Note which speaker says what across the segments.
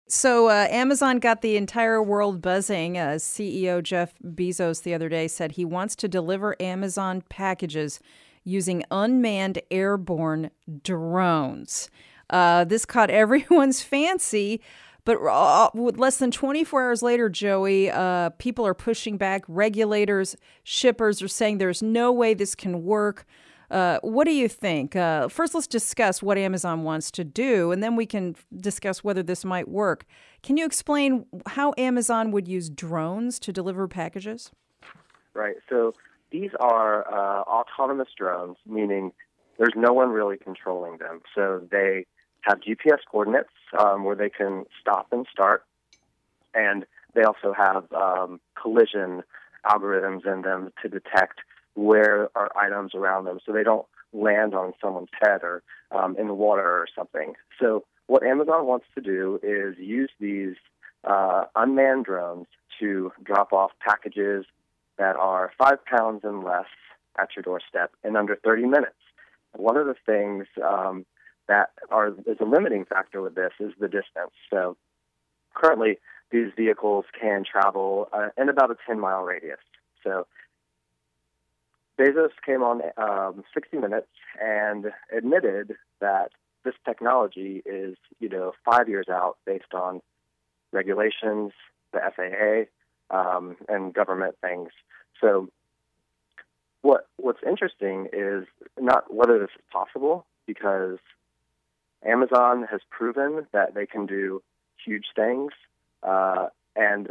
Speaker 1: So Amazon got the entire world buzzing. CEO Jeff Bezos the other day said he wants to deliver Amazon packages using unmanned airborne drones. This caught everyone's fancy, but with less than 24 hours later, Joey, people are pushing back. Regulators, shippers are saying there's no way this can work. What do you think? First, let's discuss what Amazon wants to do, and then we can discuss whether this might work. Can you explain how Amazon would use drones to deliver packages?
Speaker 2: Right. So these are autonomous drones, meaning there's no one really controlling them. So they have GPS coordinates where they can stop and start, and they also have collision algorithms in them to detect where are items around them so they don't land on someone's head or in the water or something. So what Amazon wants to do is use these unmanned drones to drop off packages that are 5 pounds and less at your doorstep in under 30 minutes. One of the things that is a limiting factor with this is the distance. So currently, these vehicles can travel in about a 10-mile radius. So Bezos came on 60 Minutes and admitted that this technology is, 5 years out based on regulations, the FAA, and government things. So what's interesting is not whether this is possible, because Amazon has proven that they can do huge things, and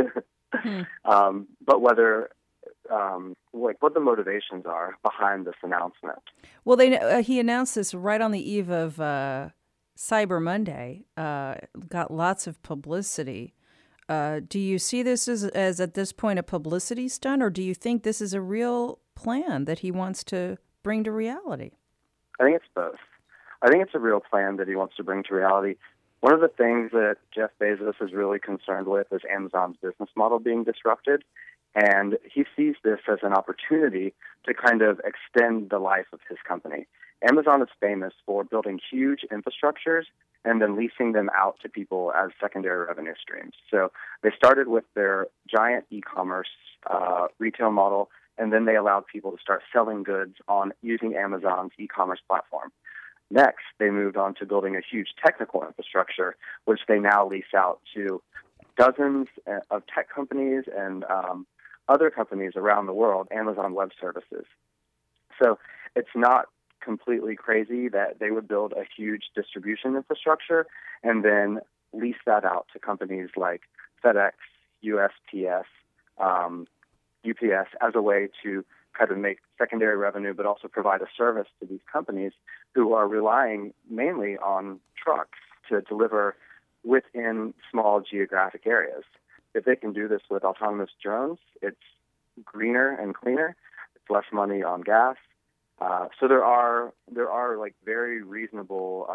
Speaker 2: but whether what the motivations are behind this announcement.
Speaker 1: Well, he announced this right on the eve of Cyber Monday. Got lots of publicity. Do you see this as at this point a publicity stunt, or do you think this is a real plan that he wants to bring to reality?
Speaker 2: I think it's both. I think it's a real plan that he wants to bring to reality. One of the things that Jeff Bezos is really concerned with is Amazon's business model being disrupted. And he sees this as an opportunity to kind of extend the life of his company. Amazon is famous for building huge infrastructures and then leasing them out to people as secondary revenue streams. So they started with their giant e-commerce retail model, and then they allowed people to start selling goods on using Amazon's e-commerce platform. Next, they moved on to building a huge technical infrastructure, which they now lease out to dozens of tech companies and other companies around the world, Amazon Web Services. So it's not completely crazy that they would build a huge distribution infrastructure and then lease that out to companies like FedEx, USPS, UPS as a way to kind of make secondary revenue, but also provide a service to these companies who are relying mainly on trucks to deliver within small geographic areas. If they can do this with autonomous drones, it's greener and cleaner. It's less money on gas. So there are like very reasonable,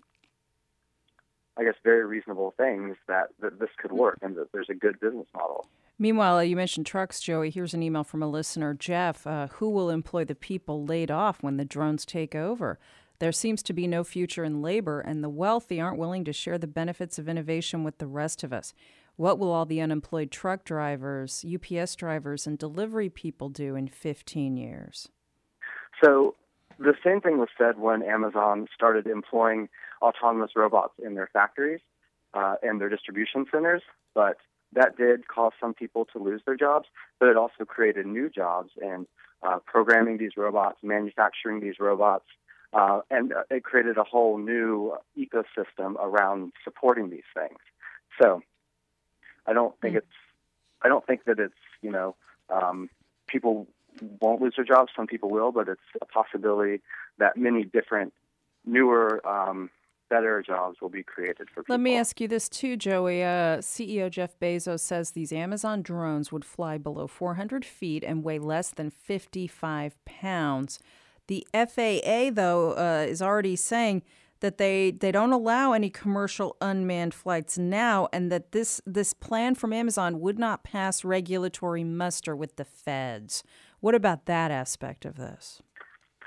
Speaker 2: very reasonable things that this could work, and that there's a good business model.
Speaker 1: Meanwhile, you mentioned trucks, Joey. Here's an email from a listener, Jeff. Who will employ the people laid off when the drones take over? There seems to be no future in labor, and the wealthy aren't willing to share the benefits of innovation with the rest of us. What will all the unemployed truck drivers, UPS drivers, and delivery people do in 15 years?
Speaker 2: So the same thing was said when Amazon started employing autonomous robots in their factories and their distribution centers, but that did cause some people to lose their jobs, but it also created new jobs in programming these robots, manufacturing these robots, and it created a whole new ecosystem around supporting these things. So I don't think that it's people won't lose their jobs. Some people will, but it's a possibility that many different, newer, better jobs will be created for people.
Speaker 1: Let me ask you this too, Joey. CEO Jeff Bezos says these Amazon drones would fly below 400 feet and weigh less than 55 pounds. The FAA, though, is already saying that they don't allow any commercial unmanned flights now, and that this plan from Amazon would not pass regulatory muster with the feds. What about that aspect of this?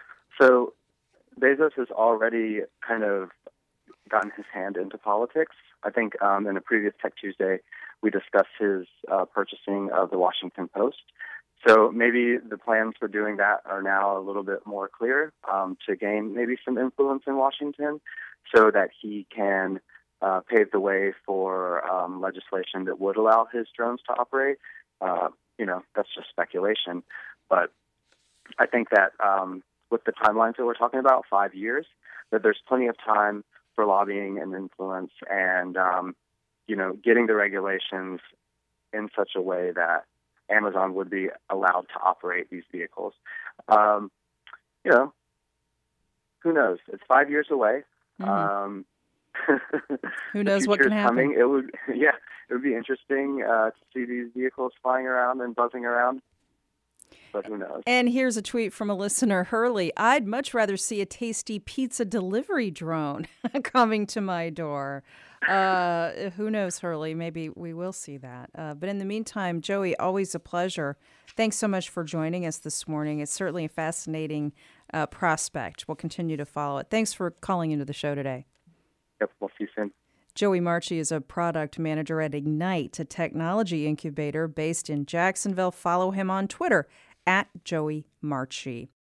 Speaker 2: So Bezos has already kind of gotten his hand into politics I think in a previous Tech Tuesday, we discussed his purchasing of the Washington Post. So maybe the plans for doing that are now a little bit more clear to gain maybe some influence in Washington so that he can pave the way for legislation that would allow his drones to operate. That's just speculation. But I think that with the timelines that we're talking about, 5 years, that there's plenty of time for lobbying and influence and, getting the regulations in such a way that Amazon would be allowed to operate these vehicles. Who knows? It's 5 years away.
Speaker 1: Mm-hmm. Who knows what can happen?
Speaker 2: Coming. It would be interesting to see these vehicles flying around and buzzing around. But who knows? And
Speaker 1: here's a tweet from a listener, Hurley. I'd much rather see a tasty pizza delivery drone coming to my door. Who knows, Hurley? Maybe we will see that. But in the meantime, Joey, always a pleasure. Thanks so much for joining us this morning. It's certainly a fascinating prospect. We'll continue to follow it. Thanks for calling into the show today.
Speaker 2: Yep, we'll see you soon.
Speaker 1: Joey Marchi is a product manager at Ignite, a technology incubator based in Jacksonville. Follow him on Twitter @Joey Marchi.